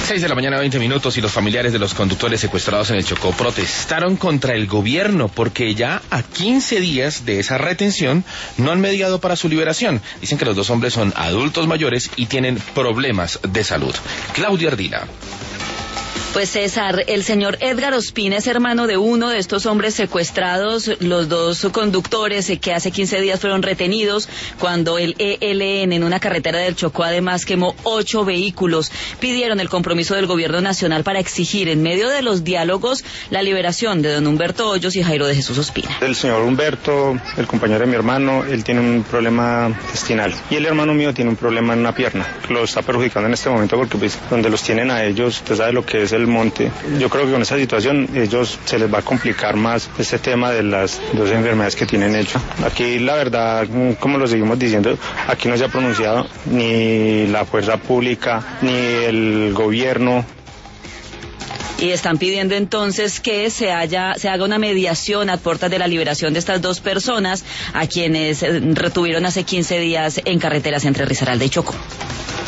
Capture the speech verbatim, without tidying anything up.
seis de la mañana, veinte minutos, y los familiares de los conductores secuestrados en el Chocó protestaron contra el gobierno porque ya a quince días de esa retención no han mediado para su liberación. Dicen que los dos hombres son adultos mayores y tienen problemas de salud. Claudia Ardila. Pues César, el señor Edgar Ospina es hermano de uno de estos hombres secuestrados, los dos conductores que hace quince días fueron retenidos cuando el E L N en una carretera del Chocó además quemó ocho vehículos. Pidieron el compromiso del gobierno nacional para exigir en medio de los diálogos la liberación de don Humberto Hoyos y Jairo de Jesús Ospina. El señor Humberto, el compañero de mi hermano, él tiene un problema intestinal y el hermano mío tiene un problema en una pierna. Lo está perjudicando en este momento porque pues donde los tienen a ellos, usted sabe lo que es el monte. Yo creo que con esa situación ellos se les va a complicar más este tema de las dos enfermedades que tienen hecho. Aquí la verdad, como lo seguimos diciendo, aquí no se ha pronunciado ni la fuerza pública ni el gobierno. Y están pidiendo entonces que se haya, se haga una mediación a puertas de la liberación de estas dos personas a quienes retuvieron hace quince días en carreteras entre Risaralda y Chocó.